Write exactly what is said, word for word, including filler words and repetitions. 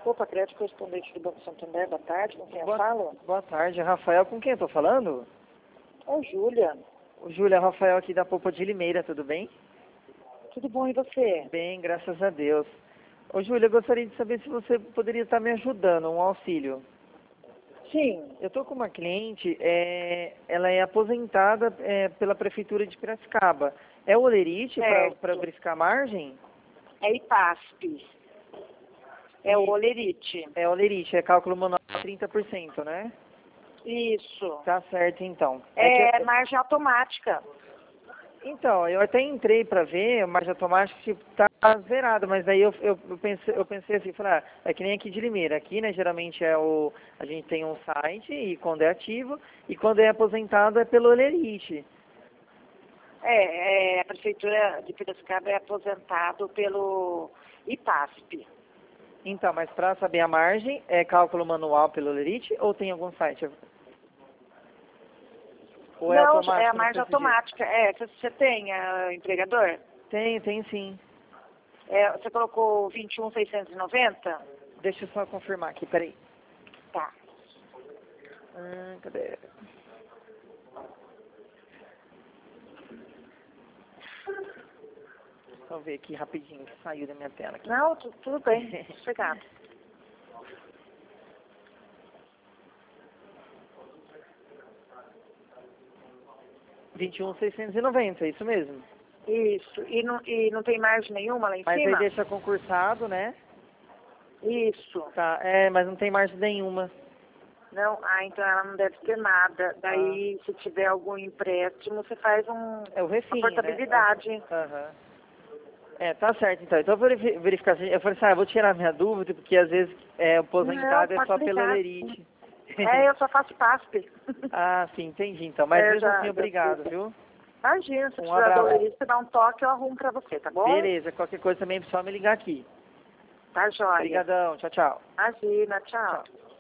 Opa, crédito correspondente do Banco Santander, boa tarde, com quem eu Boa, falo? boa tarde, Rafael. Com quem eu tô falando? Ô, Júlia, O Júlia, Rafael aqui da Polpa de Limeira, tudo bem? tudo bom e você? Bem, graças a Deus. Ô, Júlia, eu gostaria de saber se você poderia estar me ajudando, um auxílio. Sim, Eu tô com uma cliente, é, ela é aposentada é, pela Prefeitura de Piracicaba. É o Olerite certo. para verificar a margem? É IPASP, é o E- Olerite. É Olerite, é cálculo manual trinta por cento, né? Isso. Tá certo, então. É que É eu- margem automática. Então, eu até entrei pra ver, mas automático tipo, tá zerado, mas daí eu, eu, eu pensei, eu pensei assim, falei, ah, é que nem aqui de Limeira, aqui, né, geralmente é o, a gente tem um site e quando é ativo, e quando é aposentado é pelo Olerite. É, é, a Prefeitura de Piracicaba é aposentado pelo IPASP. Então, mas pra saber a margem, é cálculo manual pelo Olerite ou tem algum site? Ou é Não, automático? é a no margem preço disso? automática. É, você você tem é, empregador? Tem, tem sim. É, você colocou vinte e um mil seiscentos e noventa? Deixa eu só confirmar aqui, peraí. Tá. Ah, cadê? Só ver aqui rapidinho, que saiu da minha tela aqui. Não, tu- tudo bem, sossegado. vinte e um mil seiscentos e noventa, é isso mesmo. Isso. E não, e não tem margem nenhuma lá em Mas aí cima? deixa concursado, né? Isso. Tá, é, mas não tem margem nenhuma. Não, ah, então ela não deve ter nada. Daí, se tiver algum empréstimo, você faz um, É o uma refim, né? portabilidade. Aham. É, tá certo então. Então eu vou verifi- verificar. se- Eu falei assim, ah, eu vou tirar minha dúvida, porque às vezes é, aposentado Não, é pode só pelo ligar. Olerite. É, eu só faço PASP. Ah, sim, entendi então. Mas É, eu mesmo já, assim, já obrigado, fiz. viu? Imagina, se Um precisar do abraço. Olerite, você dá um toque, eu arrumo pra você, tá bom? Beleza, qualquer coisa também é só me ligar aqui. Tá jóia. Obrigadão, tchau, tchau. Imagina, tchau. Tchau.